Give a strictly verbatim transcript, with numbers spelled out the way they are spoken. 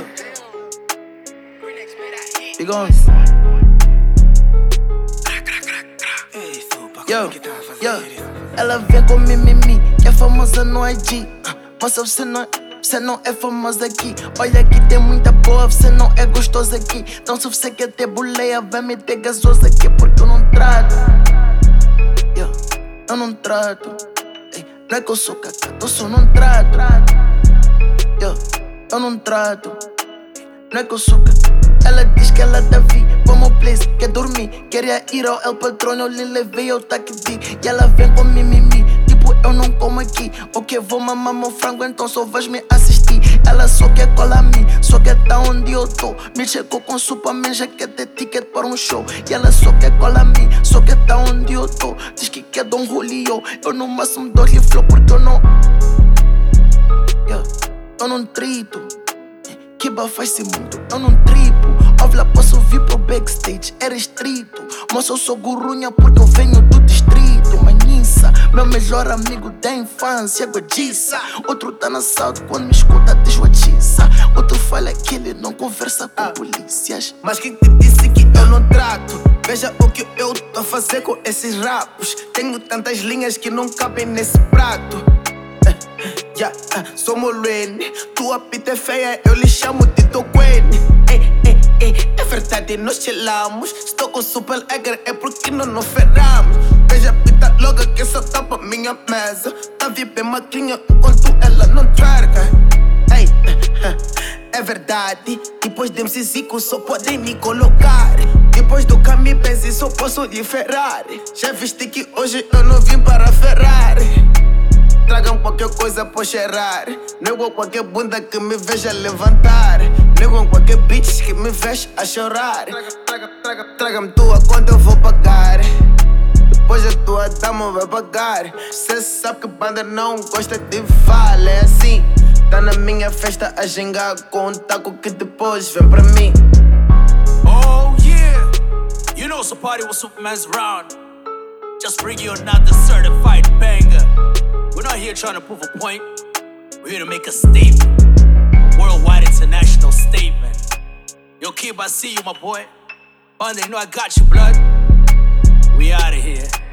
Big on. Yo, yo. Ela vem com mimimi, que é famosa no I G. Moça, você não, você não é famosa aqui. Olha aqui, tem muita boa, você não é gostosa aqui. Então se você quer ter boleia, vai meter gasosa aqui. Porque eu não trato, yo, eu não trato. Ei, não é que eu sou cacata, eu só não trato. Yo, eu não trato. Não é que eu sou cacata. Ela diz que ela tá vi, vamos please, quer dormir. Queria ir ao El Patrón, eu lhe levei ao taquidi. E ela vem com mimimi, tipo eu não como aqui. Ok, vou mamar meu frango, então só vais me assistir. Ela só quer colar a mim, só quer tá onde eu tô. Me chegou com Superman, já quer ter ticket para um show. E ela só quer colar a mim, só quer tá onde eu tô. Diz que quer Dom Julio, eu no máximo dou-lhe flow porque eu não, yeah, eu não trito. Kiba faz-se muito, eu não tripo. Óbvio, posso vir pro backstage, é restrito. Moça, eu sou gurunha porque eu venho do distrito. Manissa, meu melhor amigo da infância, Godiça. Outro tá na saúde quando me escuta diz watiça. Outro fala que ele não conversa com ah, polícias. Mas quem te disse que eu não trato? Veja o que eu tô a fazer com esses rapos. Tenho tantas linhas que não cabem nesse prato. Yeah, uh, sou Molene, tua pita é feia, eu lhe chamo de Toquene. Ei, ei, ei, é verdade, nós chilamos. Estou com super egger, é porque não nos ferramos. Veja a pita logo que só tá pra minha mesa. Tá vi bem magrinha enquanto ela não twerka. Ei, uh, uh, é verdade, depois de M C Zico só podem me colocar. Depois do Cami Benz só posso de Ferrari. Já viste que hoje eu não vim para Ferrari. Tragam qualquer coisa pra cheirar. Nego qualquer bunda que me veja levantar. Nego qualquer bitch que me veja a chorar. Traga, traga, traga, traga-me tua conta, eu vou pagar. Depois a tua dama vai pagar. Cê sabe que banda não gosta de fala. É assim, tá na minha festa a gingar com um taco que depois vem pra mim. Oh yeah, you know it's a party when Superman's around. Just bring you another certified banger. We're not here trying to prove a point. We're here to make a statement. A worldwide international statement. Yo, Kib, I see you, my boy. Banda, you know I got you, blood. We out of here.